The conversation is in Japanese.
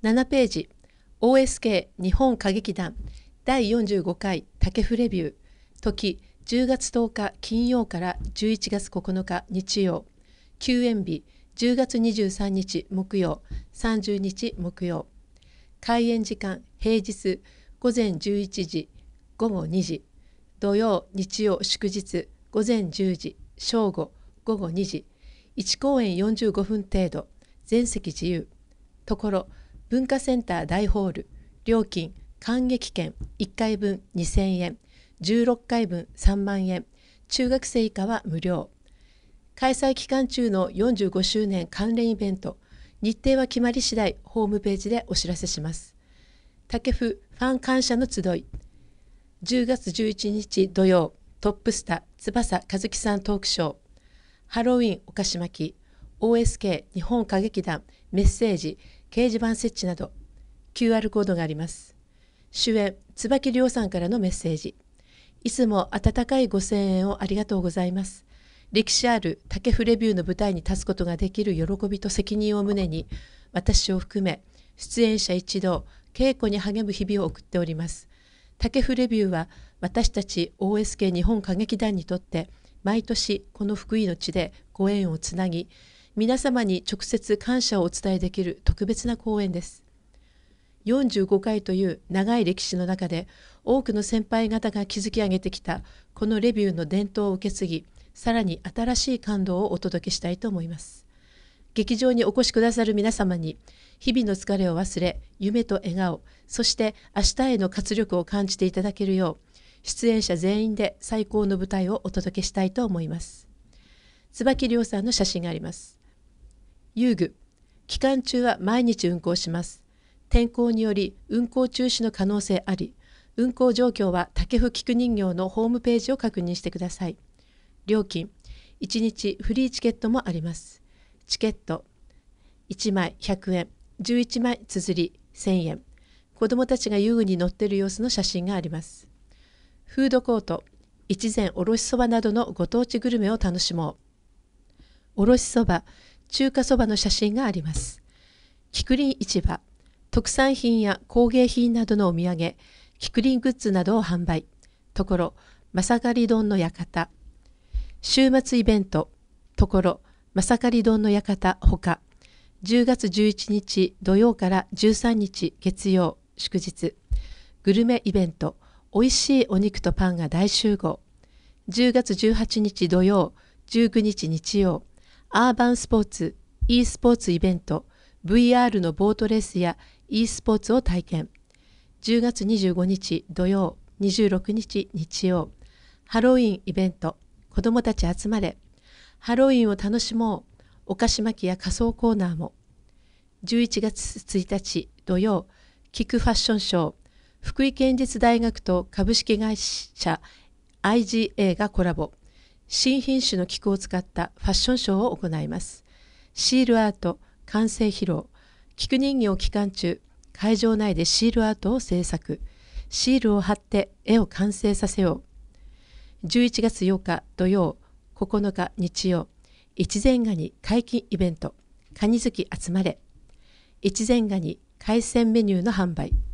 7ページ OSK 日本歌劇団第45回タケフレビュー時10月10日金曜から11月9日日曜休演日10月23日木曜30日木曜開演時間平日午前11時午後2時土曜日曜祝日午前10時正午午後2時1公演45分程度全席自由ところ文化センター大ホール料金観劇券1回分2000円16回分3万円中学生以下は無料開催期間中の45周年関連イベント日程は決まり次第ホームページでお知らせしますタケフファン感謝の集い10月11日土曜トップスター翼和樹さんトークショーハロウィンお菓子巻き OSK 日本歌劇団メッセージ掲示板設置など QR コードがあります主演椿亮さんからのメッセージいつも温かいご声援をありがとうございます歴史あるタケフレビューの舞台に立つことができる喜びと責任を胸に私を含め出演者一同稽古に励む日々を送っておりますタケフレビューは私たち OSK 日本歌劇団にとって毎年この福井の地でご縁をつなぎ皆様に直接感謝をお伝えできる特別な公演です45回という長い歴史の中で多くの先輩方が築き上げてきたこのレビューの伝統を受け継ぎさらに新しい感動をお届けしたいと思います劇場にお越しくださる皆様に日々の疲れを忘れ夢と笑顔そして明日への活力を感じていただけるよう出演者全員で最高の舞台をお届けしたいと思います椿亮さんの写真があります遊具期間中は毎日運行します天候により運行中止の可能性あり運行状況はタケフ菊人形のホームページを確認してください料金1日フリーチケットもありますチケット1枚100円11枚綴り1000円子どもたちが遊具に乗っている様子の写真がありますフードコート越前おろしそばなどのご当地グルメを楽しもうおろしそば中華そばの写真があります菊林市場特産品や工芸品などのお土産菊林グッズなどを販売ところまさかり丼の館週末イベントところまさかり丼の館ほか10月11日土曜から13日月曜祝日グルメイベントおいしいお肉とパンが大集合10月18日土曜19日日曜アーバンスポーツ e スポーツイベント VR のボートレースや e スポーツを体験10月25日土曜26日日曜ハロウィンイベント子どもたち集まれハロウィンを楽しもうお菓子巻きや仮装コーナーも11月1日土曜キクファッションショー福井県立大学と株式会社 IGA がコラボ新品種の菊を使ったファッションショーを行いますシールアート完成披露菊人形期間中会場内でシールアートを制作シールを貼って絵を完成させよう11月8日土曜9日日曜越前ガニ解禁イベントカニ好き集まれ越前ガニ海鮮メニューの販売